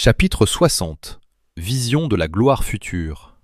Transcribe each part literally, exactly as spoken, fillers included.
Chapitre soixante. Vision de la gloire future.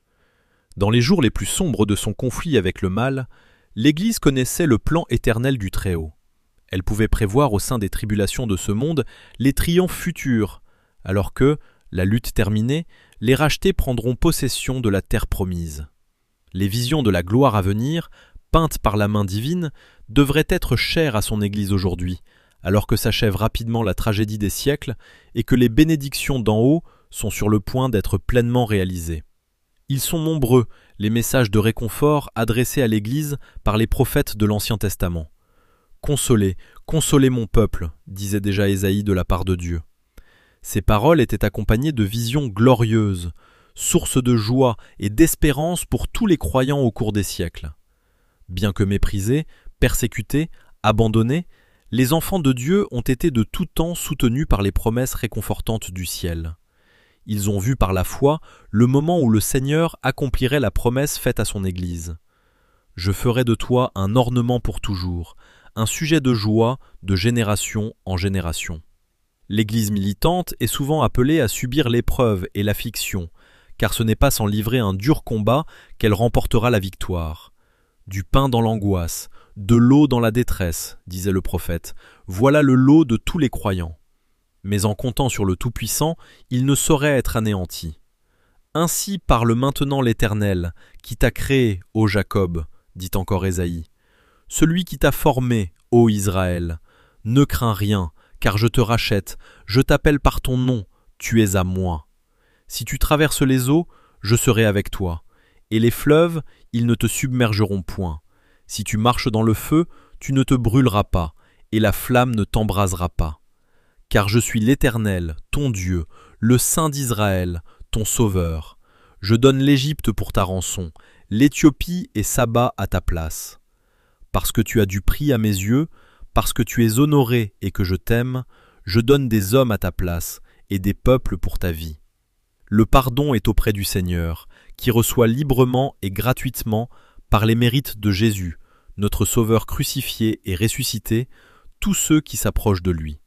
Dans les jours les plus sombres de son conflit avec le mal, l'Église connaissait le plan éternel du Très-Haut. Elle pouvait prévoir au sein des tribulations de ce monde les triomphes futurs, alors que, la lutte terminée, les rachetés prendront possession de la terre promise. Les visions de la gloire à venir, peintes par la main divine, devraient être chères à son Église aujourd'hui, alors que s'achève rapidement la tragédie des siècles et que les bénédictions d'en haut sont sur le point d'être pleinement réalisées. Ils sont nombreux, les messages de réconfort adressés à l'Église par les prophètes de l'Ancien Testament. « Consolez, consolez mon peuple », disait déjà Ésaïe de la part de Dieu. Ces paroles étaient accompagnées de visions glorieuses, source de joie et d'espérance pour tous les croyants au cours des siècles. Bien que méprisés, persécutés, abandonnés, les enfants de Dieu ont été de tout temps soutenus par les promesses réconfortantes du ciel. Ils ont vu par la foi le moment où le Seigneur accomplirait la promesse faite à son Église. « Je ferai de toi un ornement pour toujours, un sujet de joie de génération en génération. » L'Église militante est souvent appelée à subir l'épreuve et l'affliction, car ce n'est pas sans livrer un dur combat qu'elle remportera la victoire. Du pain dans l'angoisse, de l'eau dans la détresse, disait le prophète, voilà le lot de tous les croyants. Mais en comptant sur le Tout-Puissant, il ne saurait être anéanti. Ainsi parle maintenant l'Éternel, qui t'a créé, ô Jacob, dit encore Ésaïe. Celui qui t'a formé, ô Israël, ne crains rien, car je te rachète, je t'appelle par ton nom, tu es à moi. Si tu traverses les eaux, je serai avec toi, et les fleuves, ils ne te submergeront point. Si tu marches dans le feu, tu ne te brûleras pas, et la flamme ne t'embrasera pas. Car je suis l'Éternel, ton Dieu, le Saint d'Israël, ton Sauveur. Je donne l'Égypte pour ta rançon, l'Éthiopie et Saba à ta place. Parce que tu as du prix à mes yeux, parce que tu es honoré et que je t'aime, je donne des hommes à ta place et des peuples pour ta vie. Le pardon est auprès du Seigneur, qui reçoit librement et gratuitement, par les mérites de Jésus, notre Sauveur crucifié et ressuscité, tous ceux qui s'approchent de lui.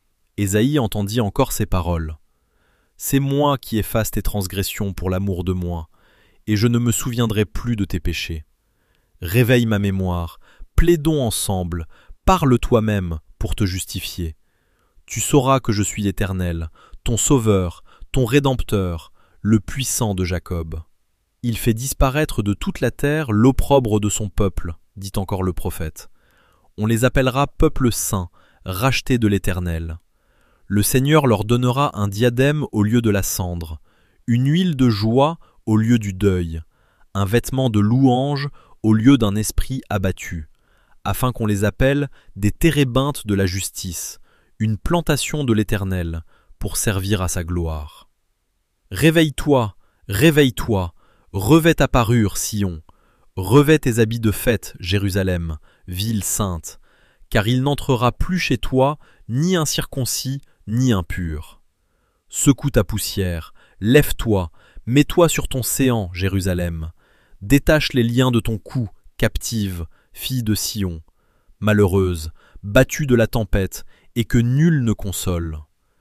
Ésaïe entendit encore ces paroles. « C'est moi qui efface tes transgressions pour l'amour de moi, et je ne me souviendrai plus de tes péchés. Réveille ma mémoire, plaidons ensemble, parle toi-même pour te justifier. Tu sauras que je suis l'Éternel, ton Sauveur, ton Rédempteur, le puissant de Jacob. Il fait disparaître de toute la terre l'opprobre de son peuple, dit encore le prophète. On les appellera peuple saint, racheté de l'Éternel. Le Seigneur leur donnera un diadème au lieu de la cendre, une huile de joie au lieu du deuil, un vêtement de louange au lieu d'un esprit abattu, afin qu'on les appelle des térébintes de la justice, une plantation de l'Éternel, pour servir à sa gloire. Réveille-toi, réveille-toi, revêt ta parure, Sion, revêt tes habits de fête, Jérusalem, ville sainte, car il n'entrera plus chez toi ni incirconcis, ni impur. Secoue ta poussière, lève-toi, mets-toi sur ton séant, Jérusalem, détache les liens de ton cou, captive, fille de Sion, malheureuse, battue de la tempête, et que nul ne console.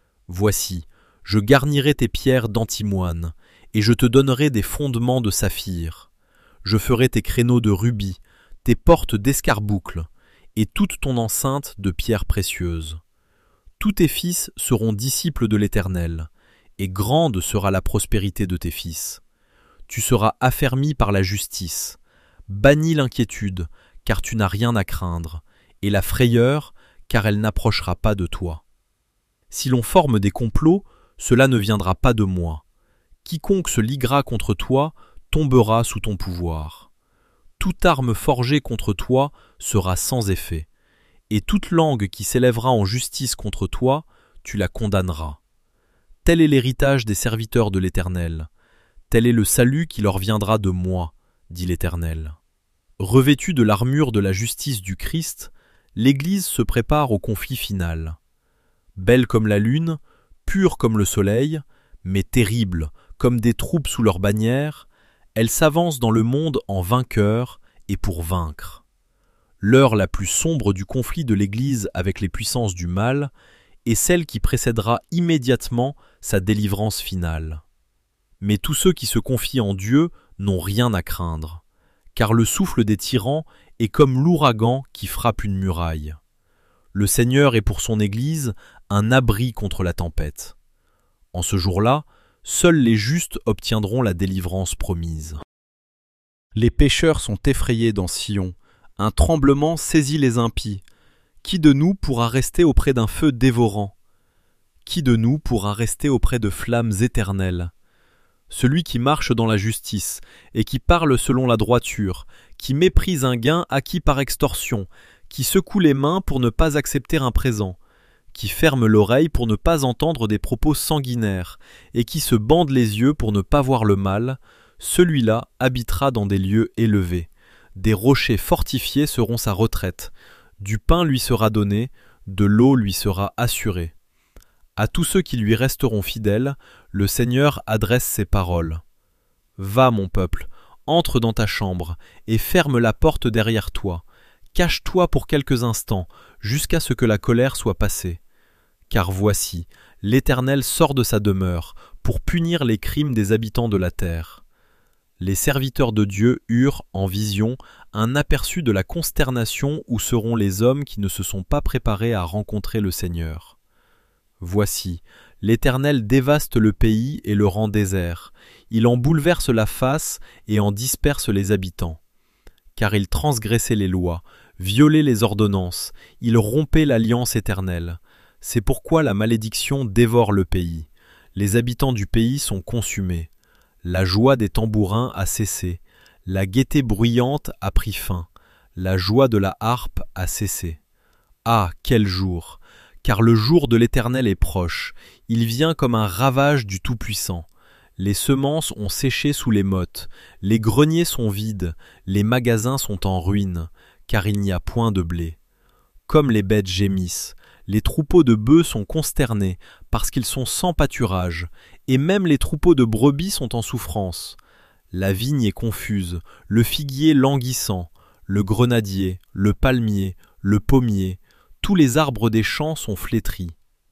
Voici, je garnirai tes pierres d'antimoine, et je te donnerai des fondements de saphir. Je ferai tes créneaux de rubis, tes portes d'escarboucles, et toute ton enceinte de pierres précieuses. Tous tes fils seront disciples de l'Éternel, et grande sera la prospérité de tes fils. Tu seras affermi par la justice. Bannis l'inquiétude, car tu n'as rien à craindre, et la frayeur, car elle n'approchera pas de toi. Si l'on forme des complots, cela ne viendra pas de moi. Quiconque se liguera contre toi tombera sous ton pouvoir. Toute arme forgée contre toi sera sans effet, et toute langue qui s'élèvera en justice contre toi, tu la condamneras. Tel est l'héritage des serviteurs de l'Éternel. Tel est le salut qui leur viendra de moi, dit l'Éternel. Revêtue de l'armure de la justice du Christ, l'Église se prépare au conflit final. Belle comme la lune, pure comme le soleil, mais terrible comme des troupes sous leur bannière, elle s'avance dans le monde en vainqueur et pour vaincre. L'heure la plus sombre du conflit de l'Église avec les puissances du mal et celle qui précédera immédiatement sa délivrance finale. Mais tous ceux qui se confient en Dieu n'ont rien à craindre, car le souffle des tyrans est comme l'ouragan qui frappe une muraille. Le Seigneur est pour son Église un abri contre la tempête. En ce jour-là, seuls les justes obtiendront la délivrance promise. Les pécheurs sont effrayés dans Sion, un tremblement saisit les impies. Qui de nous pourra rester auprès d'un feu dévorant? Qui de nous pourra rester auprès de flammes éternelles? Celui qui marche dans la justice et qui parle selon la droiture, qui méprise un gain acquis par extorsion, qui secoue les mains pour ne pas accepter un présent, qui ferme l'oreille pour ne pas entendre des propos sanguinaires, et qui se bande les yeux pour ne pas voir le mal, celui-là habitera dans des lieux élevés. Des rochers fortifiés seront sa retraite, du pain lui sera donné, de l'eau lui sera assurée. À tous ceux qui lui resteront fidèles, le Seigneur adresse ces paroles. Va, mon peuple, entre dans ta chambre, et ferme la porte derrière toi. Cache-toi pour quelques instants, jusqu'à ce que la colère soit passée. Car voici, l'Éternel sort de sa demeure, pour punir les crimes des habitants de la terre. Les serviteurs de Dieu eurent, en vision, un aperçu de la consternation où seront les hommes qui ne se sont pas préparés à rencontrer le Seigneur. Voici, l'Éternel dévaste le pays et le rend désert. Il en bouleverse la face et en disperse les habitants. Car il transgressait les lois, violait les ordonnances, il rompait l'alliance éternelle. C'est pourquoi la malédiction dévore le pays. Les habitants du pays sont consumés. La joie des tambourins a cessé, la gaieté bruyante a pris fin, la joie de la harpe a cessé. Ah, quel jour! Car le jour de l'Éternel est proche, il vient comme un ravage du Tout-Puissant. Les semences ont séché sous les mottes, les greniers sont vides, les magasins sont en ruine, car il n'y a point de blé. Comme les bêtes gémissent, les troupeaux de bœufs sont consternés, parce qu'ils sont sans pâturage, et même les troupeaux de brebis sont en souffrance. La vigne est confuse, le figuier languissant, le grenadier, le palmier, le pommier, tous les arbres des champs sont flétris.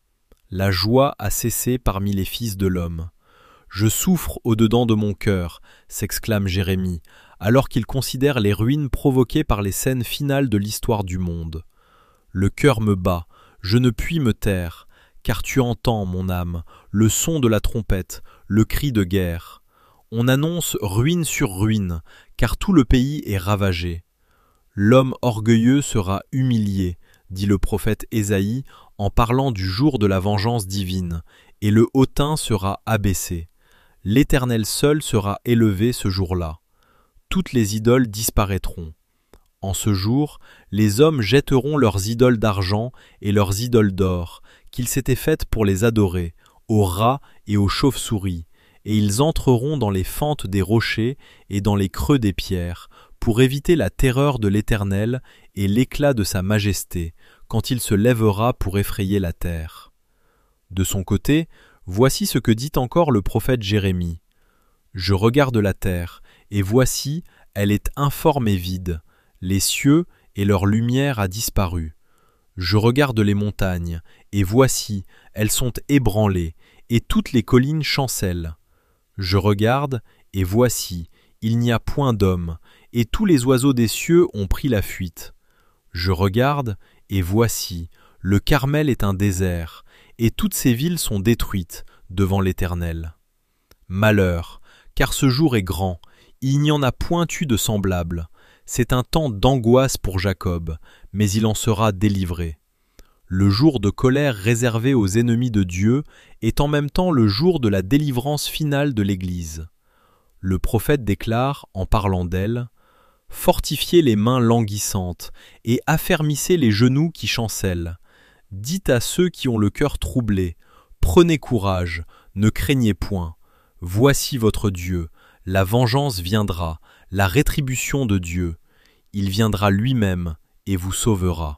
La joie a cessé parmi les fils de l'homme. Je souffre au-dedans de mon cœur, s'exclame Jérémie, alors qu'il considère les ruines provoquées par les scènes finales de l'histoire du monde. Le cœur me bat, je ne puis me taire, car tu entends, mon âme, le son de la trompette, le cri de guerre. On annonce ruine sur ruine, car tout le pays est ravagé. L'homme orgueilleux sera humilié, dit le prophète Ésaïe en parlant du jour de la vengeance divine, et le hautain sera abaissé. L'Éternel seul sera élevé ce jour-là. Toutes les idoles disparaîtront. En ce jour, les hommes jetteront leurs idoles d'argent et leurs idoles d'or, qu'ils s'étaient faites pour les adorer, aux rats et aux chauves-souris, et ils entreront dans les fentes des rochers et dans les creux des pierres, pour éviter la terreur de l'Éternel et l'éclat de sa majesté, quand il se lèvera pour effrayer la terre. De son côté, voici ce que dit encore le prophète Jérémie. Je regarde la terre, et voici, elle est informe et vide. Les cieux et leur lumière a disparu. Je regarde les montagnes, et voici, elles sont ébranlées, et toutes les collines chancellent. Je regarde, et voici, il n'y a point d'homme, et tous les oiseaux des cieux ont pris la fuite. Je regarde, et voici, le Carmel est un désert, et toutes ces villes sont détruites devant l'Éternel. Malheur, car ce jour est grand, il n'y en a point eu de semblable. C'est un temps d'angoisse pour Jacob, mais il en sera délivré. Le jour de colère réservé aux ennemis de Dieu est en même temps le jour de la délivrance finale de l'Église. Le prophète déclare, en parlant d'elle, « Fortifiez les mains languissantes et affermissez les genoux qui chancellent. Dites à ceux qui ont le cœur troublé, prenez courage, ne craignez point. Voici votre Dieu, la vengeance viendra, la rétribution de Dieu. Il viendra lui-même et vous sauvera.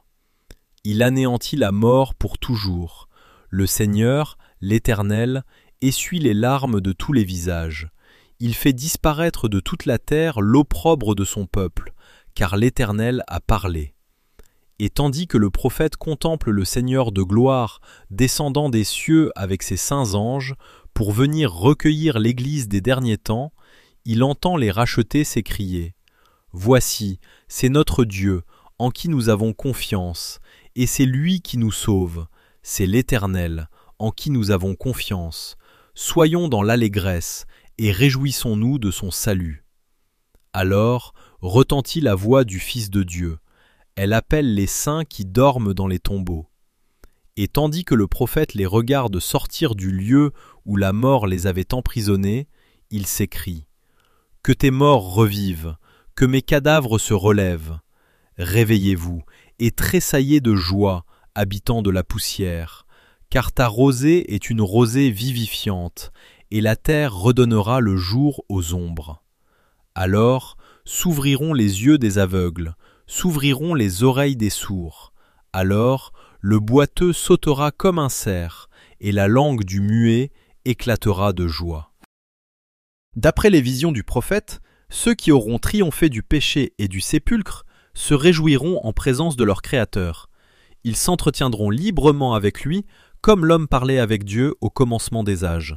Il anéantit la mort pour toujours. Le Seigneur, l'Éternel, essuie les larmes de tous les visages. Il fait disparaître de toute la terre l'opprobre de son peuple, car l'Éternel a parlé. Et tandis que le prophète contemple le Seigneur de gloire descendant des cieux avec ses saints anges pour venir recueillir l'Église des derniers temps, il entend les rachetés s'écrier « Voici, c'est notre Dieu, en qui nous avons confiance, et c'est lui qui nous sauve, c'est l'Éternel, en qui nous avons confiance. Soyons dans l'allégresse, et réjouissons-nous de son salut. » Alors retentit la voix du Fils de Dieu. Elle appelle les saints qui dorment dans les tombeaux. Et tandis que le prophète les regarde sortir du lieu où la mort les avait emprisonnés, il s'écrie « Que tes morts revivent, que mes cadavres se relèvent. Réveillez-vous et tressaillez de joie, habitants de la poussière, car ta rosée est une rosée vivifiante, et la terre redonnera le jour aux ombres. Alors s'ouvriront les yeux des aveugles, s'ouvriront les oreilles des sourds. Alors le boiteux sautera comme un cerf, et la langue du muet éclatera de joie. » D'après les visions du prophète, ceux qui auront triomphé du péché et du sépulcre se réjouiront en présence de leur Créateur. Ils s'entretiendront librement avec lui, comme l'homme parlait avec Dieu au commencement des âges.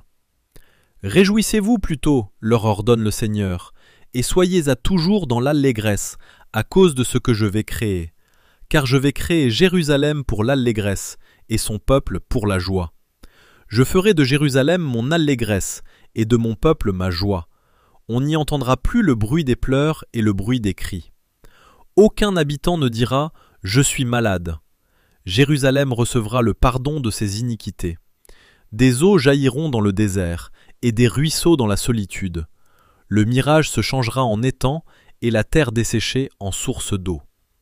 « Réjouissez-vous plutôt, leur ordonne le Seigneur, et soyez à toujours dans l'allégresse, à cause de ce que je vais créer. Car je vais créer Jérusalem pour l'allégresse, et son peuple pour la joie. Je ferai de Jérusalem mon allégresse, et de mon peuple ma joie. On n'y entendra plus le bruit des pleurs et le bruit des cris. Aucun habitant ne dira « Je suis malade ». Jérusalem recevra le pardon de ses iniquités. Des eaux jailliront dans le désert, et des ruisseaux dans la solitude. Le mirage se changera en étang, et la terre desséchée en source d'eau.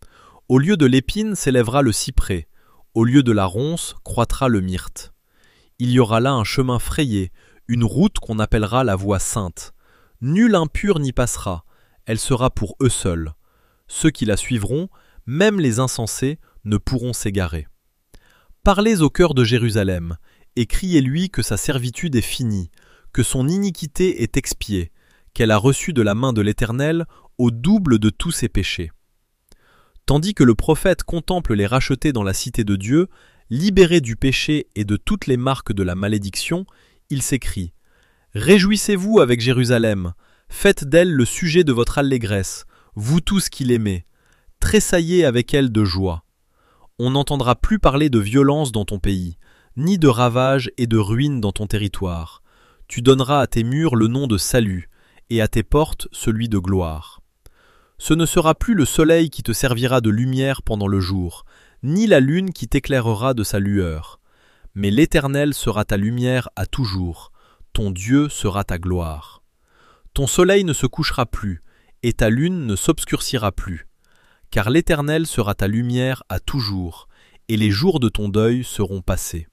Au lieu de l'épine s'élèvera le cyprès, au lieu de la ronce croîtra le myrte. Il y aura là un chemin frayé, une route qu'on appellera la voie sainte. Nul impur n'y passera, elle sera pour eux seuls. Ceux qui la suivront, même les insensés, ne pourront s'égarer. Parlez au cœur de Jérusalem, et criez-lui que sa servitude est finie, que son iniquité est expiée, qu'elle a reçu de la main de l'Éternel au double de tous ses péchés. Tandis que le prophète contemple les rachetés dans la cité de Dieu, libérés du péché et de toutes les marques de la malédiction, il s'écrie « Réjouissez-vous avec Jérusalem, faites d'elle le sujet de votre allégresse, vous tous qui l'aimez, tressaillez avec elle de joie. On n'entendra plus parler de violence dans ton pays, ni de ravages et de ruines dans ton territoire. Tu donneras à tes murs le nom de salut, et à tes portes celui de gloire. Ce ne sera plus le soleil qui te servira de lumière pendant le jour, ni la lune qui t'éclairera de sa lueur. Mais l'Éternel sera ta lumière à toujours, ton Dieu sera ta gloire. Ton soleil ne se couchera plus, et ta lune ne s'obscurcira plus, car l'Éternel sera ta lumière à toujours, et les jours de ton deuil seront passés.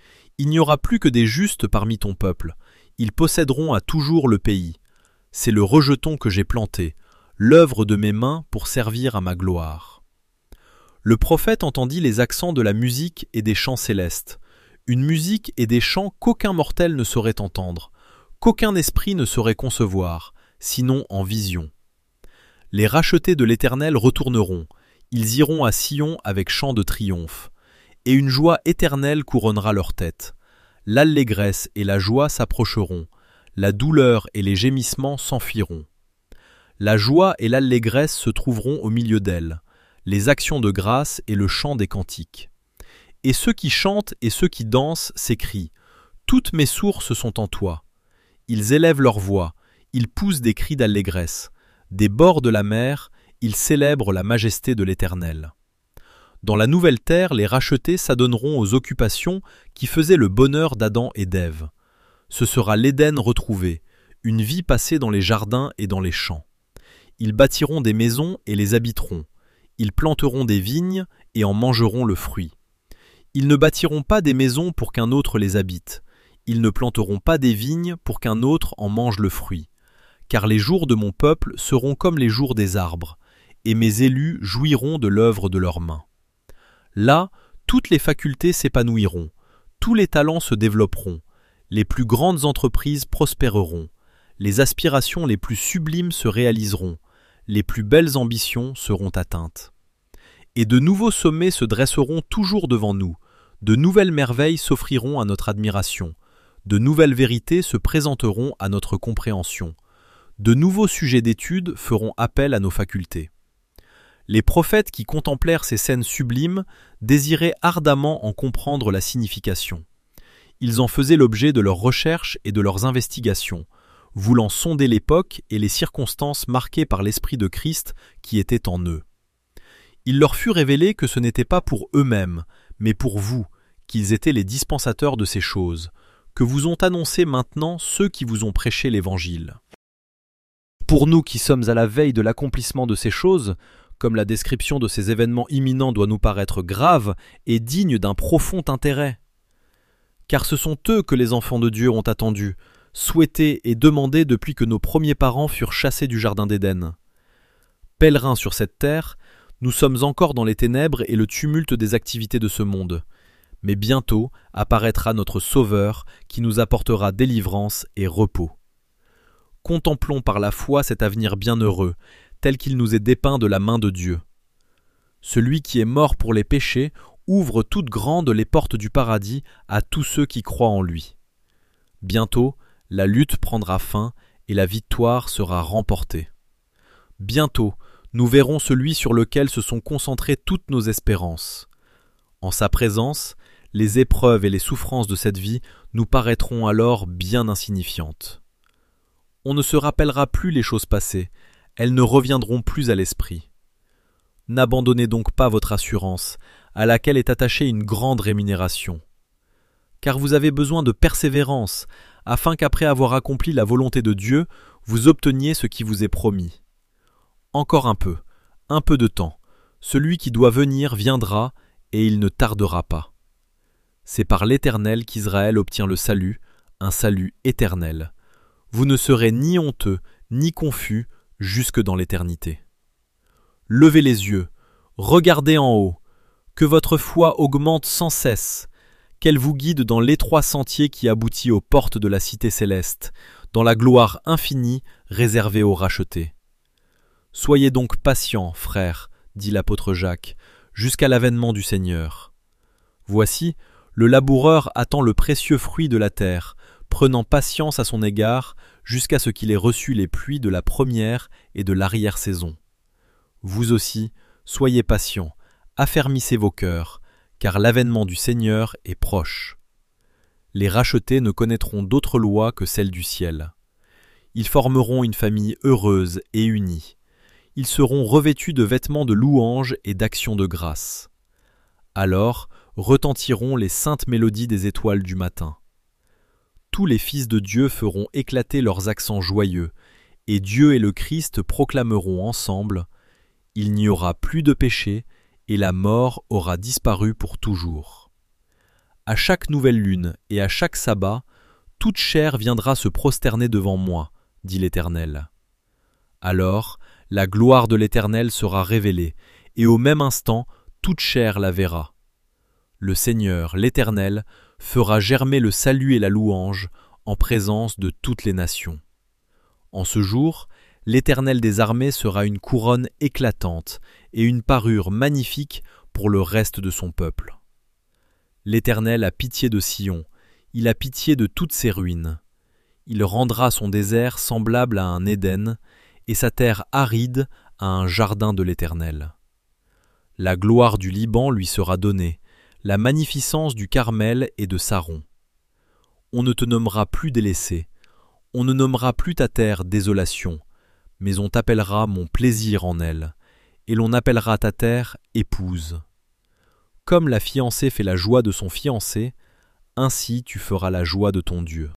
Il n'y aura plus que des justes parmi ton peuple, ils posséderont à toujours le pays. C'est le rejeton que j'ai planté, l'œuvre de mes mains pour servir à ma gloire. » Le prophète entendit les accents de la musique et des chants célestes, une musique et des chants qu'aucun mortel ne saurait entendre, qu'aucun esprit ne saurait concevoir, sinon en vision. Les rachetés de l'Éternel retourneront, ils iront à Sion avec chant de triomphe, et une joie éternelle couronnera leur tête. L'allégresse et la joie s'approcheront, la douleur et les gémissements s'enfuiront. La joie et l'allégresse se trouveront au milieu d'elles, les actions de grâce et le chant des cantiques. Et ceux qui chantent et ceux qui dansent s'écrient « Toutes mes sources sont en toi ». Ils élèvent leur voix, ils poussent des cris d'allégresse. Des bords de la mer, ils célèbrent la majesté de l'Éternel. Dans la nouvelle terre, les rachetés s'adonneront aux occupations qui faisaient le bonheur d'Adam et d'Ève. Ce sera l'Éden retrouvé, une vie passée dans les jardins et dans les champs. Ils bâtiront des maisons et les habiteront. Ils planteront des vignes et en mangeront le fruit. Ils ne bâtiront pas des maisons pour qu'un autre les habite. Ils ne planteront pas des vignes pour qu'un autre en mange le fruit. Car les jours de mon peuple seront comme les jours des arbres, et mes élus jouiront de l'œuvre de leurs mains. Là, toutes les facultés s'épanouiront, tous les talents se développeront, les plus grandes entreprises prospéreront, les aspirations les plus sublimes se réaliseront, les plus belles ambitions seront atteintes. Et de nouveaux sommets se dresseront toujours devant nous, de nouvelles merveilles s'offriront à notre admiration, de nouvelles vérités se présenteront à notre compréhension, de nouveaux sujets d'étude feront appel à nos facultés. Les prophètes qui contemplèrent ces scènes sublimes désiraient ardemment en comprendre la signification. Ils en faisaient l'objet de leurs recherches et de leurs investigations, voulant sonder l'époque et les circonstances marquées par l'Esprit de Christ qui était en eux. Il leur fut révélé que ce n'était pas pour eux-mêmes, mais pour vous, qu'ils étaient les dispensateurs de ces choses, que vous ont annoncé maintenant ceux qui vous ont prêché l'Évangile. Pour nous qui sommes à la veille de l'accomplissement de ces choses, comme la description de ces événements imminents doit nous paraître grave et digne d'un profond intérêt. Car ce sont eux que les enfants de Dieu ont attendus, souhaités et demandés depuis que nos premiers parents furent chassés du jardin d'Éden. Pèlerins sur cette terre, nous sommes encore dans les ténèbres et le tumulte des activités de ce monde. Mais bientôt apparaîtra notre Sauveur qui nous apportera délivrance et repos. Contemplons par la foi cet avenir bienheureux, tel qu'il nous est dépeint de la main de Dieu. Celui qui est mort pour les péchés ouvre toutes grandes les portes du paradis à tous ceux qui croient en lui. Bientôt, la lutte prendra fin et la victoire sera remportée. Bientôt, nous verrons celui sur lequel se sont concentrées toutes nos espérances. En sa présence, les épreuves et les souffrances de cette vie nous paraîtront alors bien insignifiantes. On ne se rappellera plus les choses passées, elles ne reviendront plus à l'esprit. N'abandonnez donc pas votre assurance, à laquelle est attachée une grande rémunération. Car vous avez besoin de persévérance, afin qu'après avoir accompli la volonté de Dieu, vous obteniez ce qui vous est promis. Encore un peu, un peu de temps, celui qui doit venir viendra, et il ne tardera pas. C'est par l'Éternel qu'Israël obtient le salut, un salut éternel. Vous ne serez ni honteux, ni confus, jusque dans l'éternité. Levez les yeux, regardez en haut, que votre foi augmente sans cesse, qu'elle vous guide dans l'étroit sentier qui aboutit aux portes de la cité céleste, dans la gloire infinie réservée aux rachetés. Soyez donc patients, frères, dit l'apôtre Jacques, jusqu'à l'avènement du Seigneur. Voici, le laboureur attend le précieux fruit de la terre, prenant patience à son égard jusqu'à ce qu'il ait reçu les pluies de la première et de l'arrière-saison. Vous aussi, soyez patients, affermissez vos cœurs, car l'avènement du Seigneur est proche. Les rachetés ne connaîtront d'autre loi que celle du ciel. Ils formeront une famille heureuse et unie. Ils seront revêtus de vêtements de louange et d'actions de grâce. Alors retentiront les saintes mélodies des étoiles du matin. Tous les fils de Dieu feront éclater leurs accents joyeux, et Dieu et le Christ proclameront ensemble « Il n'y aura plus de péché, et la mort aura disparu pour toujours. » À chaque nouvelle lune et à chaque sabbat, toute chair viendra se prosterner devant moi, dit l'Éternel. Alors, la gloire de l'Éternel sera révélée, et au même instant, toute chair la verra. Le Seigneur, l'Éternel, fera germer le salut et la louange en présence de toutes les nations. En ce jour, l'Éternel des armées sera une couronne éclatante et une parure magnifique pour le reste de son peuple. L'Éternel a pitié de Sion, il a pitié de toutes ses ruines. Il rendra son désert semblable à un Éden, et sa terre aride à un jardin de l'Éternel. La gloire du Liban lui sera donnée, la magnificence du Carmel et de Saron. On ne te nommera plus délaissé, on ne nommera plus ta terre désolation, mais on t'appellera mon plaisir en elle, et l'on appellera ta terre épouse. Comme la fiancée fait la joie de son fiancé, ainsi tu feras la joie de ton Dieu.